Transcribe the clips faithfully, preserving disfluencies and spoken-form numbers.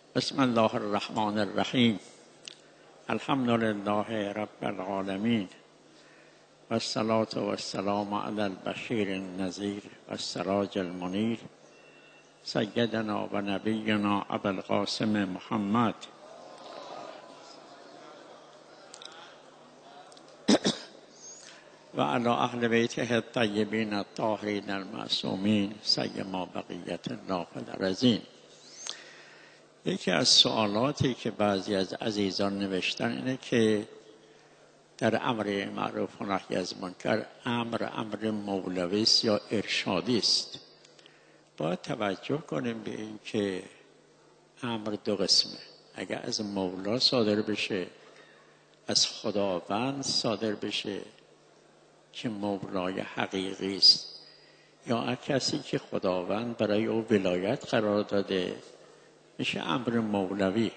بسم الله الرحمن الرحیم. الحمد لله رب العالمین و الصلاة و السلام علی البشیر النذیر و السراج المنیر سیدنا و نبینا ابوالقاسم محمد و علی اهل بیته الطیبین الطاهرین المعصومین سیما بقیة الله فی الارضین. یکی از سوالاتی که بعضی از عزیزان نوشتن اینه که در امر معروف و نهی از منکر امر امر مولوی است یا ارشادی است. باید توجه کنیم به این که امر دو قسمه. اگر از مولا صادر بشه، از خداوند صادر بشه که مولای حقیقی است، یا کسی که خداوند برای او ولایت قرار داده میشه امر مولوی.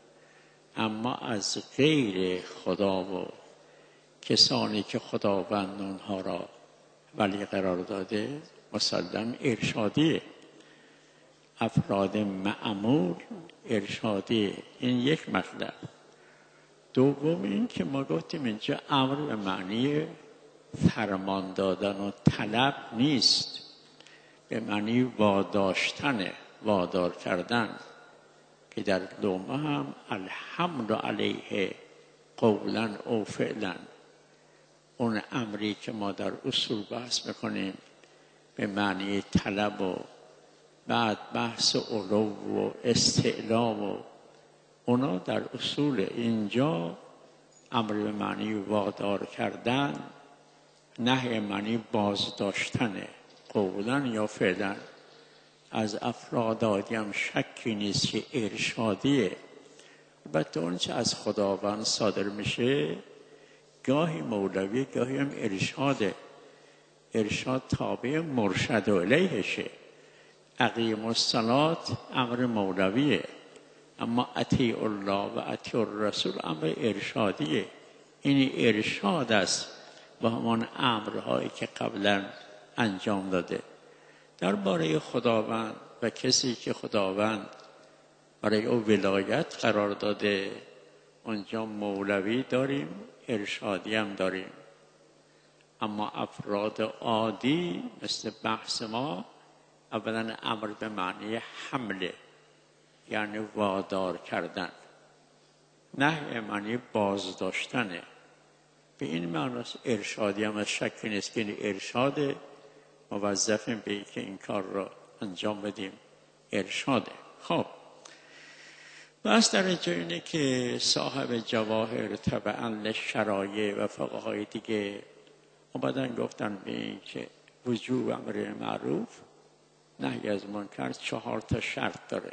اما از غیر خدا و کسانی که خداوند اونها را ولی قرار داده مسلم ارشادیه. افراد مأمور ارشادیه. این یک مطلب. دوم این که ما گفتیم اینجا امر به معنی فرمان دادن و طلب نیست، به معنی واداشتن، وادار کردن، که در دومه هم الحمد علیه قولا او فعلا، اون امری که ما در اصول بحث میکنیم به معنی طلب و بعد بحث علو و استعلا و اونا در اصول. اینجا امر به معنی وادار کردن، نهی معنی بازداشتن، قولا یا فعلا. از افراد آدم شکی نیست که ارشادیه. البته اون چه از خداوند صادر میشه گاهی مولوی گاهی هم ارشاده. ارشاد تابع مرشد الیهشه. اقیم الصلاة امر مولویه، اما اطیع الله و اطیع الرسول امر ارشادیه. این ارشاد است با همان امرهایی که قبلا انجام داده. درباره خداوند و کسی که خداوند برای او ولایت قرار داده اونجا مولوی داریم، ارشادی هم داریم. اما افراد عادی مثل بحث ما اولا امر به معنی حمله، یعنی وادار کردن، نهی معنی بازداشتنه. به این معنی ارشادی هم از شکی نیست که ارشاد موظفیم به این که این کار را انجام بدیم. ارشاده. خب بس در اینجا اینه که صاحب جواهر طبعا للشرایع و فقهای دیگه اومدن گفتن به این که وجوب امر معروف نهی از منکر چهار تا شرط داره.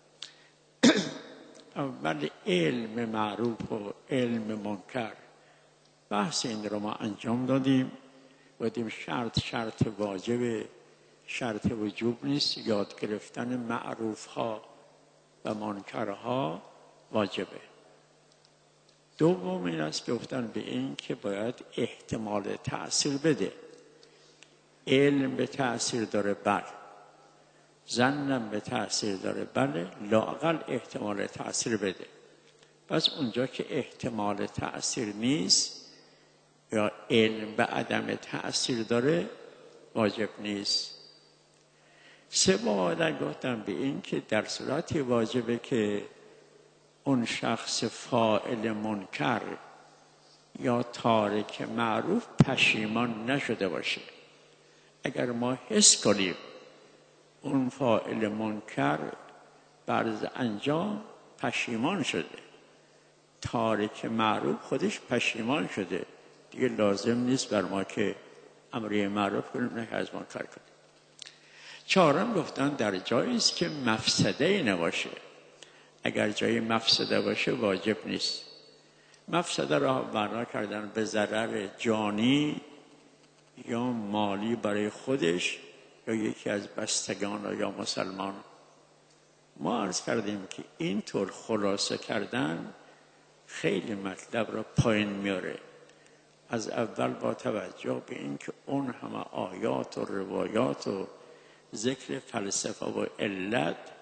اول علم معروف و علم منکر. بحث این رو ما انجام دادیم. بودیم شرط شرط واجب، شرط وجوب نیست. یاد گرفتن معروف ها و منکرها واجبه. دوم این است که گفتن به این که باید احتمال تأثیر بده. علم به تأثیر داره بله، ظنم به تأثیر داره بله، لااقل احتمال تأثیر بده. پس اونجا که احتمال تأثیر نیست یا علم به عدم تأثیر داره واجب نیست. سه بار گفتم به این که در صورتی واجبه که اون شخص فاعل منکر یا تارک معروف پشیمان نشده باشه. اگر ما حس کنیم اون فاعل منکر بعد انجام پشیمان شده، تارک معروف خودش پشیمان شده، دیگه لازم نیست بر ما که امر معروف کنیم نهی از منکر کنیم. چهارم گفتن در جایی است که مفسده نباشه. اگر جایی مفسده باشه واجب نیست. مفسده را معنا کردن به ضرر جانی یا مالی برای خودش یا یکی از بستگان یا مسلمان. ما عرض کردیم که اینطور خلاصه کردن خیلی مطلب را پایین میاره. از اول با توجه به این که اون همه آیات و روایات و ذکر فلسفه و علت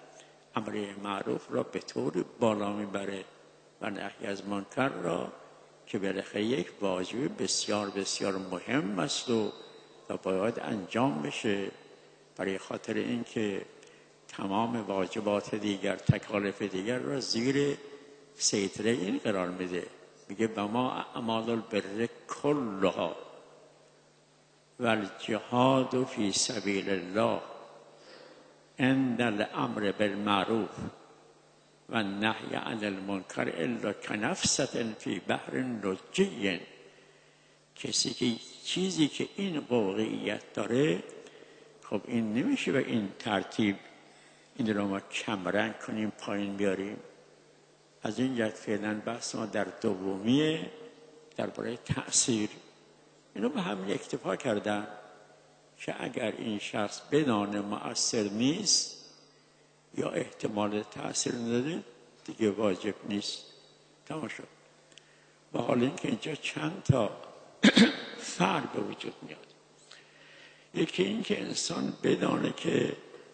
امر معروف را به طور بالا میبره و نهی از منکر را که بالاخره یک واجب بسیار بسیار مهم است و باید انجام بشه، برای خاطر اینکه تمام واجبات دیگر، تکالیف دیگر را زیر سیطره این قرار میده. میگه و ما اعمال البر کلها و الجهاد فی سبیل الله عند الامر بالمعروف و النهی عن المنکر الا کنفسة فی بحر لجی. کسی که چیزی که این واقعیت داره، خب این نمیشه به این ترتیب این رو ما کمرنگ کنیم، پایین بیاریم. از این جهت فعلا بحث ما در دومیه، درباره تأثیر. اینو به همین اکتفا کردن که اگر این شخص بدانه مؤثر نیست یا احتمال تأثیر نداره دیگه واجب نیست. تمام شد. با حال اینکه اینجا چند تا فرق به وجود میاد. یکی این که انسان بدانه که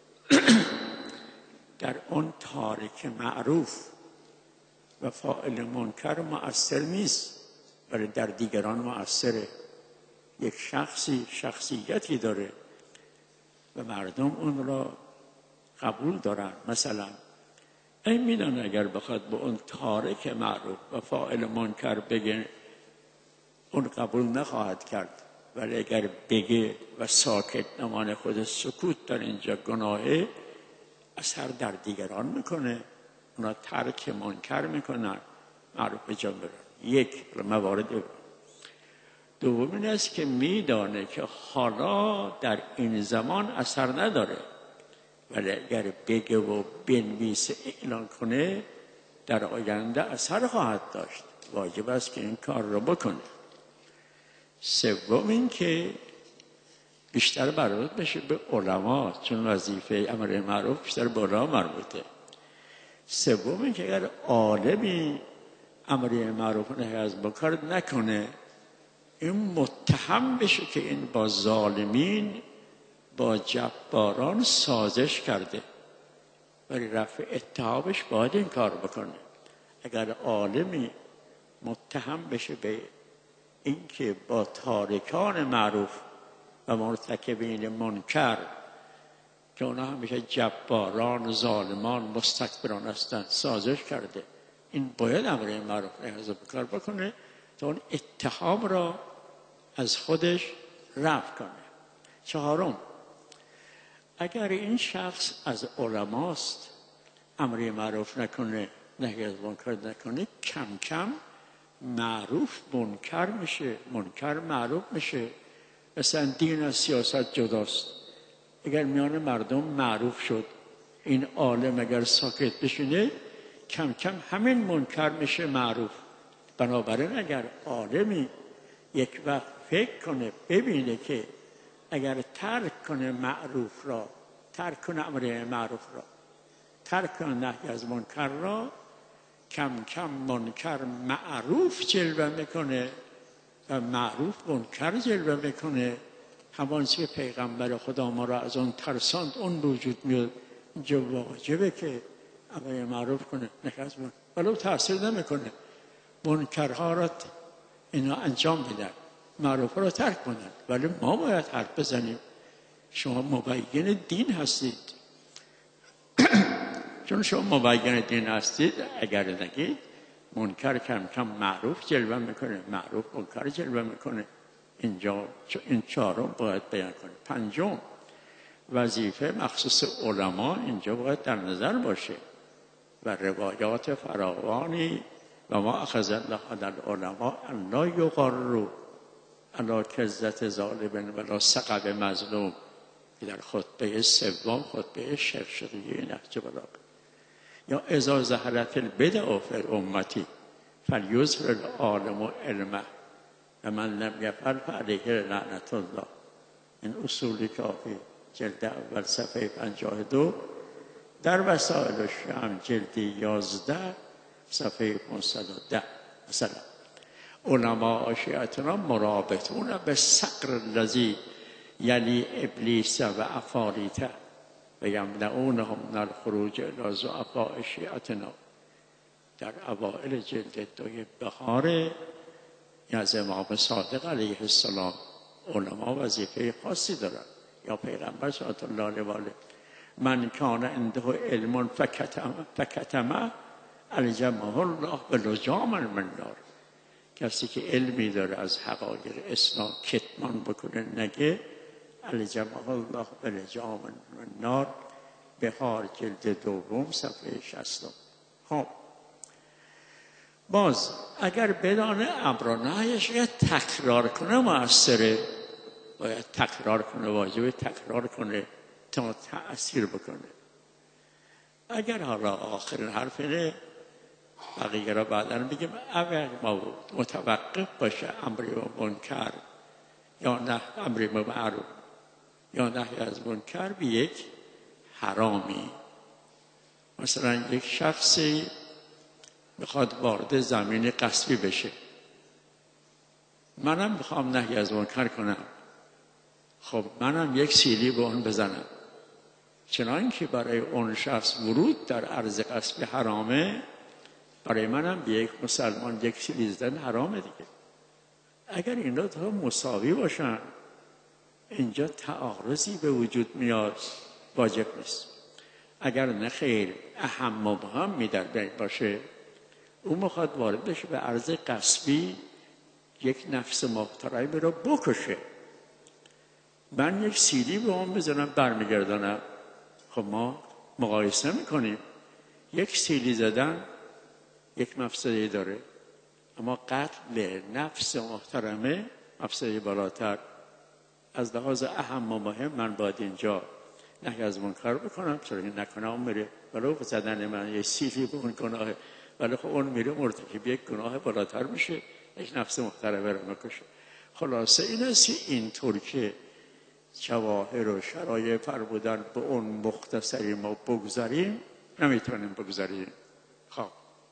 در اون تارک معروف و فاعل منکر مؤثر نیست، ولی در دیگران مؤثره. یک شخصی شخصیتی داره و مردم اون را قبول دارن. مثلا این میدانه اگر بخواد به اون تارک معروف و فاعل منکر بگه اون قبول نخواهد کرد، ولی اگر بگه و ساکت نمانه، خود سکوت در اینجا گناهه، اثر در دیگران میکنه، اونا ترک منکر میکنن، معروف به جان برن. یک موارد. دوم این است که میدانه که حالا در این زمان اثر نداره، ولی اگر بگه و بنویسه اعلان کنه در آینده اثر خواهد داشت، واجب است که این کار رو بکنه. سوم این که بیشتر مربوط بشه به علما، چون وظیفه امر معروف بیشتر به علما مربوطه. سوم این که اگر عالمی امر معروف نهی از منکر نکنه، این متهم بشه که این با ظالمین، با جباران سازش کرده، ولی رفع اتهامش باید این کار بکنه. اگر عالمی متهم بشه به اینکه با تارکان معروف و مرتکبین منکر که اونا همیشه جباران، ظالمان، مستکبران هستند سازش کرده، این باید امر معروف نهی از منکر بکنه تا اون اتهام را از خودش رفع کنه. چهارم، اگر این شخص از علماست، امر معروف نکنه، نهی از منکر نکنه، کم کم معروف منکر میشه، منکر معروف میشه. مثلا دین از سیاست جداست. اگر میان مردم معروف شد، این عالم اگر ساکت بشینه، کم کم همین منکر میشه معروف. بنابراین اگر عالمی یک وقت فکر کنه، ببینه که اگر ترک کنه معروف را، ترک کنه امر معروف را، ترک کنه نهی از منکر را، کم کم منکر معروف جلوه میکنه و معروف منکر جلوه میکنه. همان که پیغمبر خدا ما را از اون ترساند، اون وجود میاد. اینجا واجبه که امر معروف کنه، نهی از منکر، ولو تأثیر نمیکنه. منکرها را اینا انجام بدن، معروف را ترک کنن، ولی ما باید حرف بزنیم. شما مبین دین هستید. چون شما مبین دین هستید، اگر نگید منکر کم کم معروف جلوه میکنه، معروف منکر جلوه میکنه. اینجا این چهارم باید بیان کنه. پنجم، وظیفه مخصوص علما اینجا باید در نظر باشه و روایات فراوانی و ما اخذ الله علی العلماء ان لا یغروا علی کذة ظالم ولا سقب مظلوم، در خطبه سوم، خطبه شیخ شقیقی نهج بلاغه. یا اذا ظهرت البدع فی امتی فلیظهر العالم علمه و من لم یفعل فعلیه لعنت الله. این اصول کافی، جلد اول صفحه پنجاه و دو، در وسائل الشام جلد یازده صفحه پانصد و ده. مثلا علماء شیعتنا مرابطون به صقر الذی یلی ابلیس و افاریته. و یمنعونهم من الخروج الی ضعفاء شیعتنا. در اوائل جلد دوی بهار از امام صادق علیه السلام علما وظیفه خاصی دارن، یا پیغمبر صلی الله علیه و آله: من کان عنده علم فکتم فکتمه الجمه الله بلجام من نار. کسی که علمی داره از حقایق اسلام کتمان بکنه نگه، الجمه الله بلجام من نار. بهار جلد دوم صفحه شصت. خب باز اگر بدانه امر و نهیش باید تکرار کنه مؤثره، باید تکرار کنه، واجبه تکرار کنه تا تأثیر بکنه. اگر حالا آخرین حرف اینه، بقیه را بعدا بگیم، اگر ما متوقف باشه امر و منکر یا نه امر و معروف یا نهی از منکر به یک حرامی، مثلا یک شخصی میخواد وارد زمین غصبی بشه، منم میخوام نهی از منکر کنم، خب منم یک سیلی به اون بزنم، چنانکه برای اون شخص ورود در ارض غصبی حرامه، برای منم به یک مسلمان یک سیلی زدن حرامه دیگه. اگر این دو تا مساوی باشن، اینجا تعارضی به وجود میاد، واجب نیست. اگر نه خیر اهم و مهمی در بین باشه، او میخواد وارد بشه به ارض غصبی، یک نفس محترمی رو بکشه، من یک سیلی به اون بزنم برمیگردانم، خب ما مقایسه میکنیم. یک سیلی زدن یک مفسده داره، اما قتل نفس محترمه مفسده بالاتر. از لحاظ اهم و مهم من باید اینجا نهی از منکر بکنم، چرا این نکنه اون میره ولو زدن من یک سیلی به اون گناهه، ولی خب اون میره مرتکب یک گناه بالاتر میشه، یک نفس محترمه رو میکشه. خلاصه این است اینطور که جواهر و شرایع فرمودن به اون مختصری ما بگذاریم، نمیتونیم بگذاریم. خب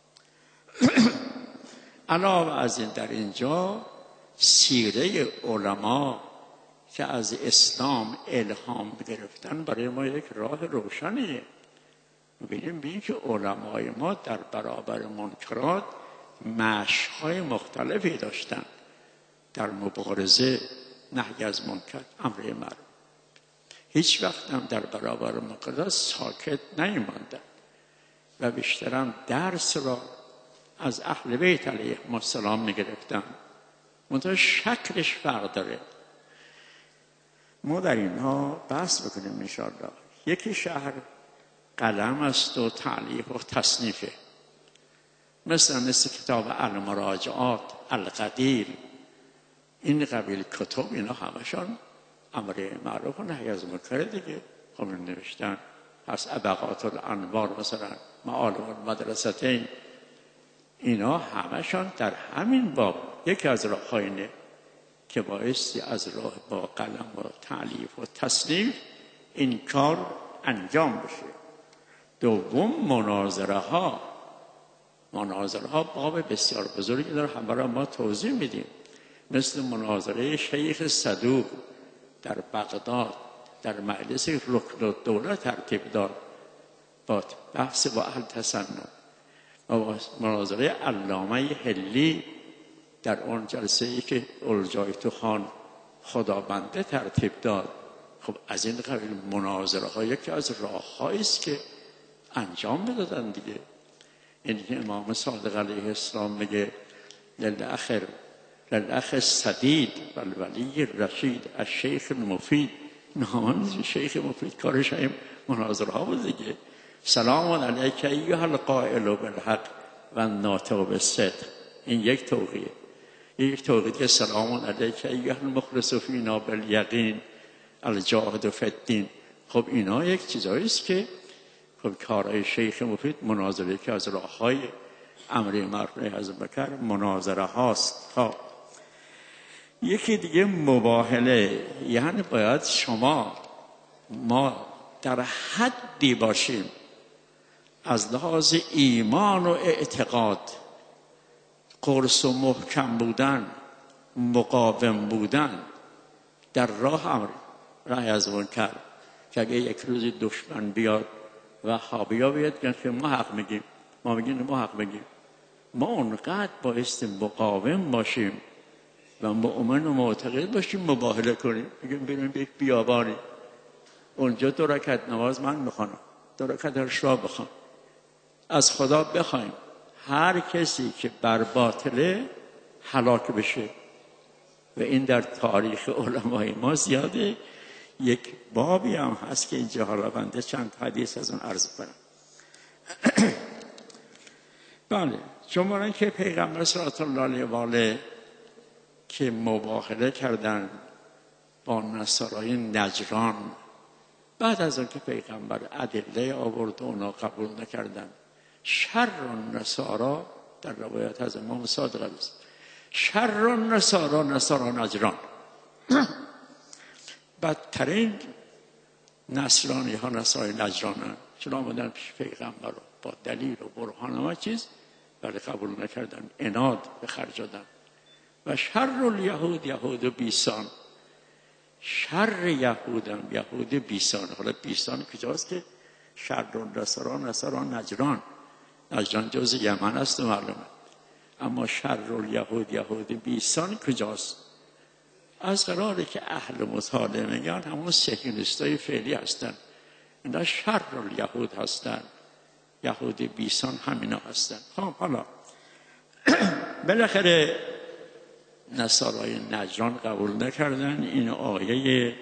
علاوه از این در اینجا سیره علما که از اسلام الهام گرفتن برای ما یک راه روشنیه. می‌بینیم ببینیم که علمای ما در برابر منکرات مشق‌های مختلفی داشتن در مبارزه نهی از منکر امر معروف. هیچ وقت هم در برابر منکرات ساکت نیامدند و بیشترم درس را از اهل بیت علیهم السلام می‌گرفتن. منتها شکلش فرق داره. ما در اینها بحث بکنیم انشاءالله. یکی شهر قلم است و تعلیف و تصنیفه، مثل مثل کتاب المراجعات، القدیر، این قبیل کتب، اینا همشان امر معروف و نهی از منکر دیگه. خب نوشتن پس ابقات الانوار، مثلا معالم المدرستین، اینا همشان در همین باب یکی از راه‌های اینه که بایستی از راه با قلم و تعلیف و تصنیف این کار انجام بشه. دوم مناظره ها، مناظره ها باب بسیار بزرگی داره، هم برای ما توضیح میدیم، مثل مناظره شیخ صدوق در بغداد در مجلس رکن الدوله ترتیب داد با بحث با اهل تسنن، و مناظره علامه حلی در اون جلسه ای که الجایتو خان خدابنده ترتیب داد. خب از این قبیل مناظره ها یکی از راه‌هایی است که انجام میدادن دیگه. این امام صادق علیه السلام میگه للاخر للاخ السدید والولی الرشید الشیخ المفید. نامان شیخ مفید کارش هم مناظره ها بود دیگه. سلام علیک ایها القائل بالحق و الناطق بالصدق، این یک توقیه. یک توقیه که سلام علیک ایها المخلص فینا بالیقین الجاهد فی الدین. خب اینا یک چیزایی است که خب کارهای شیخ مفید مناظره که از راه‌های امر معروف نهی از منکر مناظره هاست. خب یکی دیگه مباهله، یعنی باید شما ما در حدی باشیم از لحاظ ایمان و اعتقاد قرص و محکم بودن، مقاوم بودن در راه امر نهی از منکر که اگه یک روز دشمن بیاد و وهابیا بیاد که ما حق میگیم، ما میگیم ما حق میگیم، ما اونقدر بایستی مقاوم باشیم و مؤمن و معتقد باشیم مباهله کنیم. میگیم بریم به یک بیابانی، اونجا دو رکعت نماز من میخوانم، دو رکعت عشا بخوام، از خدا بخوایم هر کسی که بر باطله هلاک بشه. و این در تاریخ علمای ما زیاده. یک بابی هم هست که اینجا حالا بنده چند حدیث از اون عرض کنم. بله، شما که پیغمبر صلی الله علیه و آله که مباهله کردن با نصارای نجران، بعد از اون که پیغمبر ادله آورد و اونا قبول نکردن، شر النصارا در روایت از امام صادق است، شر النصارا نصارا نجران، بدترین نصرانی ها نصارای نجرانن. چون آمدن پیش پیغمبر رو با دلیل و برهان و چیز، ولی قبول نکردن، عناد به خرج دادن. و شر الیهود یهود بیسان، شر یهودم یهود بیسان. حالا بیسان کجاست که شر النصارا نصارا نجران، نجران جز یمن است و معلومه. اما شر الیهود یهود بیسان کجاست؟ از قراره که اهل مطالعه میگن همون صهیونیستای فعلی هستن، اینا شر الیهود هستن، یهود بیسان همینا هستن. خب حالا بالاخره نصارای نجران قبول نکردن. این آیه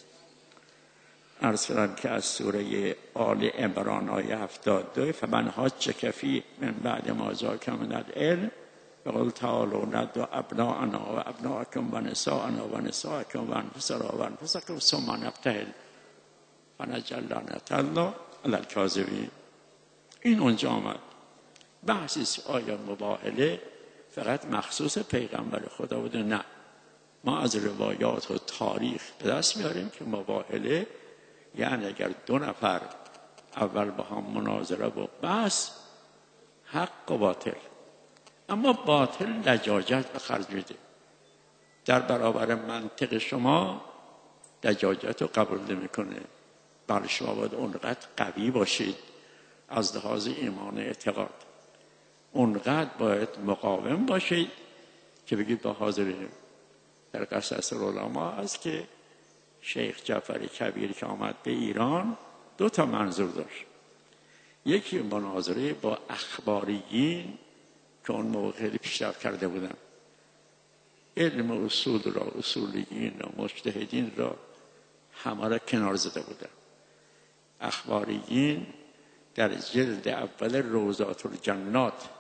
عرض کردم که از سوره آل عمران آیه هفتاد و دو، فمن حاجک فیه من بعد ما جاءک من العلم فقل تعالوا ندعو ابناءنا و ابناءکم و نساءنا و نساءکم و انفسنا و انفسکم ثم نبتهل فنجعل لعنة الله علی الکاذبین. این اونجا آمد. بحثی آیا مباهله فقط مخصوص پیغمبر خدا بوده؟ نه، ما از روایات و تاریخ به دست میاریم که مباهله یعنی اگر دو نفر اول با هم مناظره و بحث، حق و باطل، اما باطل لجاجت به خرج میده. در برابر منطق شما لجاجت رو قبول نمیکنه. بله شما باید اونقدر قوی باشید از لحاظ ایمان اعتقاد، اونقدر باید مقاوم باشید که بگید با حاضرینیم. در قصص العلماء هست که شیخ جعفر کبیر که آمد به ایران دو تا منظور داشت. یکی مناظره با اخباریین که اون موقع خیلی پیشرفت کرده بودن، علم اصول را، اصولیین را، مجتهدین را همه را کنار زده بودن. اخباریین در جلد اول روضات الجنات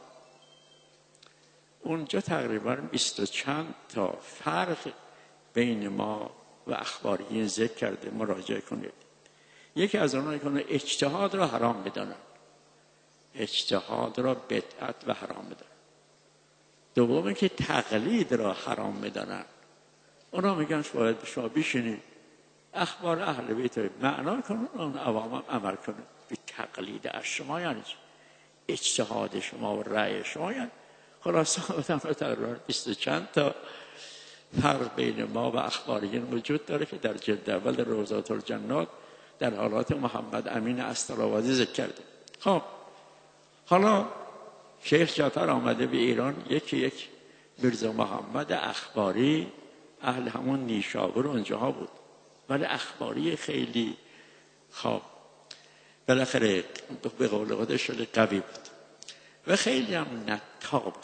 اونجا تقریبا بیست و چند تا فرق بین ما و اخباریین ذکر کرده، مراجعه کنید. یکی از آنها کنه اجتهاد را حرام بدانن، اجتهاد را بدعت و حرام بدانن. دومی که تقلید را حرام بدانن. اونا میگن باید شما بشینید اخبار اهل بیت معنا کنن، اون عوام عمل کنن. به تقلید از شما یعنی اجتهاد شما و رأی شما یعنی خلاصه آدم را تقریبا بیست و چند تا فرق بین ما و اخباریین وجود داره که در جلد اول روضات الجنات در حالات محمد امین استرآبادی ذکر کرده. خب حالا شیخ جعفر آمده به ایران، یکی یک میرزا محمد اخباری اهل همون نیشابور اونجاها بود، ولی اخباری خیلی خواب بالاخره به قول خودش شده قوی بود و خیلی هم نتا بود.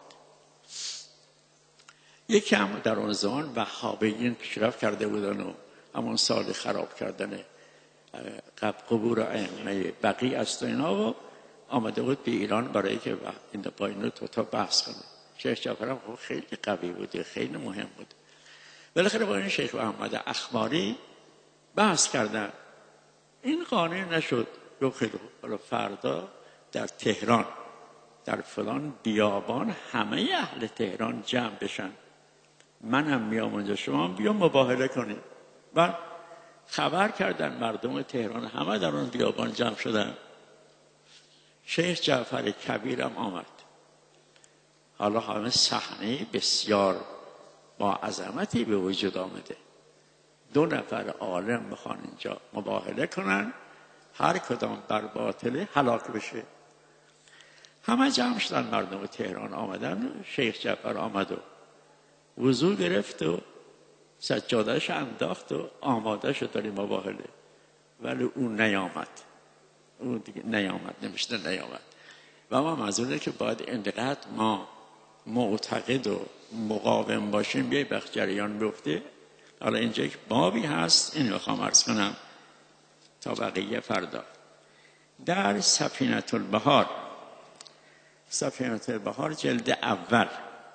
یکی هم در اون زمان وهابیین پیشرفت کرده بودن و همون سال خراب کردن قبور ائمه بقیع است و اینا و آمده بود به ایران برای که این با اینو تو تا بحث کنه. شیخ جعفر هم خیلی قوی بود، خیلی مهم بود. بالاخره با این شیخ محمد اخباری بحث کردن، این قانع نشد. رو خیلی خوب، فردا در تهران در فلان بیابان همه اهل تهران جمع بشن، منم میام اونجا، شما هم بیا مباهله کنیم. و خبر کردن مردم تهران، همه در اون بیابان جمع شدن. شیخ جعفر کبیرم آمد. حالا همه صحنه بسیار با عظمتی به وجود آمده دو نفر عالم میخوان اینجا مباهله کنن، هر کدام بر باطله هلاک بشه. همه جمع شدن، مردم تهران آمدن. شیخ جعفر آمد و وضو گرفت و سجادهش انداخت و آماده شد برای مباهله، ولی اون نیامد. اون دیگه نیامد، نمیشه نیامد. و ما منظوره که باید اینقدر ما معتقد و مقاوم باشیم بیای بخش جریان بیفته. حالا اینجا یک بابی هست، این میخوام عرض کنم تا بقیه فردا. در سفینه البحار، سفینه البحار جلد اول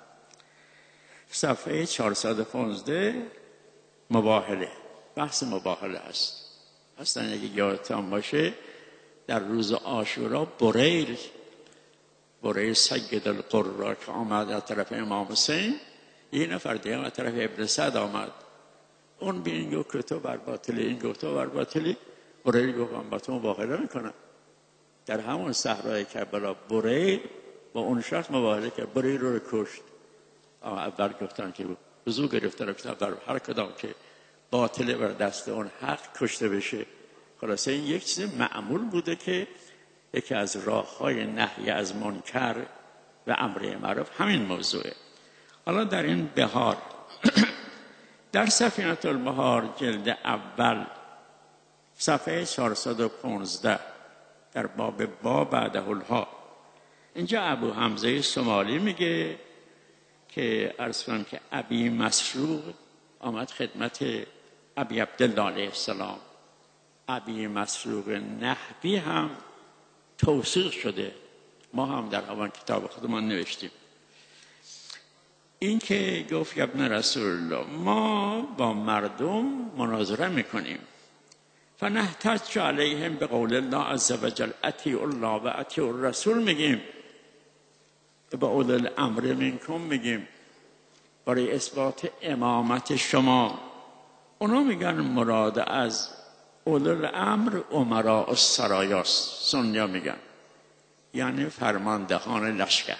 صفحه چهارصد و پانزده مباهله، بحث مباهله هست. اصلا اگه یادتان باشه در روز عاشورا بریل بریل سید القرا که آمد از طرف امام حسین، یه نفر دیگه از طرف ابن سعد آمد. اون به این گفت که تو بر باطلی، این گفت تو بر باطلی. بریل گفت من با تو مباهله میکنم. در همون صحرای کربلا بریل با اون شخص مباهله کرد، بریل رو کشت. اول گفتن که وضو گرفتن که بر هر کدام که باطله بر دست اون حق کشته بشه. خلاصه این یک چیز معمول بوده که یکی از راه‌های نهی از منکر و امر معروف همین موضوعه. حالا در این بهار در سفینه البحار جلد اول صفحه چهارصد و پانزده در باب با بعده الها، اینجا ابو حمزه سمالی میگه که عرض کنم که ابی مسروق آمد خدمت ابی عبدالله علیه السلام. ابی مسروق نحوی هم توثیق شده، ما هم در همون کتاب خودمان نوشتیم. این که گفت ابن رسول الله ما با مردم مناظره میکنیم، فنحتج علیهم به قول الله عز وجل اطیعوا الله و اطیعوا الرسول میگیم، به اول الامر منکم میگیم برای اثبات امامت شما. اونا میگن مراد از اول الامر امراء السرایاست، سنیا میگن یعنی فرماندهان لشکر.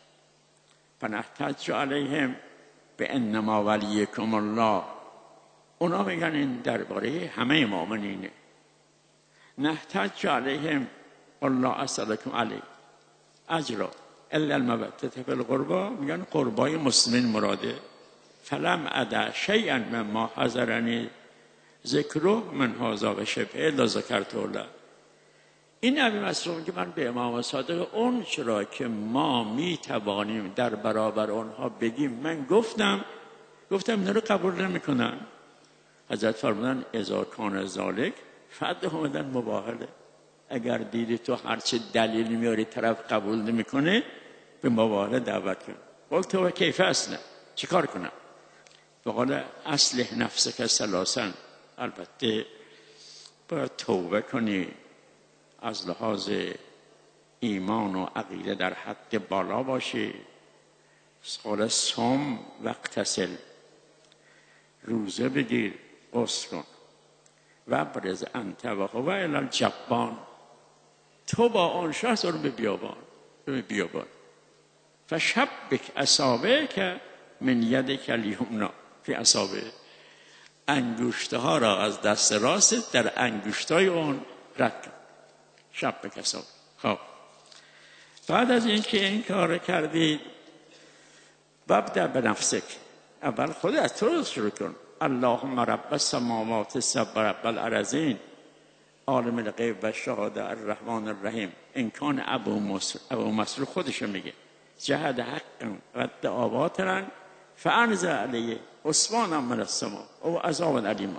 فنحتج علیهم به انما ولیکم الله، اونا میگن این درباره همه مؤمنینه. نحتج علیهم الله اسألکم علی اجرا الا المودة فی القربا، میگن قربای مسلمین مراده. فلم ادع شیئا مما حضرنی ذکره من هذا و شبهه الا ذکرته له. این ابی مسروق که من به امام صادق اون چرا که ما می توانیم در برابر اونها بگیم من گفتم گفتم اینا رو قبول نمیکنن. حضرت فرمودن اذا کان ذالک فدهم بدن مباهله، اگر دیدی تو هرچه دلیلی میاری طرف قبول نمیکنه به مباهله دعوت کن. قلت و کیف اصلا چی کار کنم؟ بقول اصلح نفسک ثلاثا، البته باید توبه کنی، از لحاظ ایمان و عقیده در حد بالا باشی. قال صم واغتسل، روزه بگیر، غسل کن. و برز انت و هو الی الجبان، تو با آن شخص رو به بیابان به بیابان. فشبک اصابعک من یدک الیمنا فی اصابع، انگشته ها را از دست راست در انگشتای اون رد کن. شبک اصابع. خب بعد از اینکه این کار کردی وابدأ بنفسک، اول خود از تو شروع کن. اللهم رب السماوات السبع رب الارضین عالم الغیب و الشهاده الرحمن الرحیم. این کان ابو مسر ابو مسر خودش میگه جهد حق و دعواتنا فانزل علیه عثمان من السماء او عذاب علیم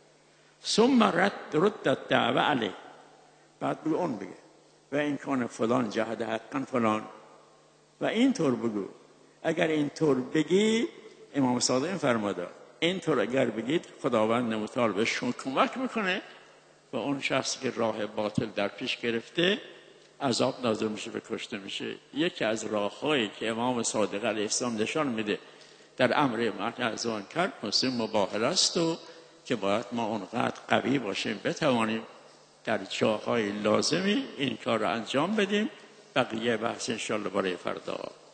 ثم رد رد الدعوه علیه. بعد بگو اون بگه و این کان فلان جهد حقا فلان و این طور بگو. اگر این طور بگی امام صادق این فرماده این طور اگر بگید خداوند متعال به شما کمک میکنه و اون شخصی که راه باطل در پیش گرفته عذاب نازل میشه و کشته میشه. یکی از راههایی که امام صادق علیه السلام نشان میده در امر منع از منکر مسلم مباهله است و که باید ما اونقدر قوی باشیم بتوانیم در جاهای لازمی این کار رو انجام بدیم. بقیه بحث انشاءالله برای فردا.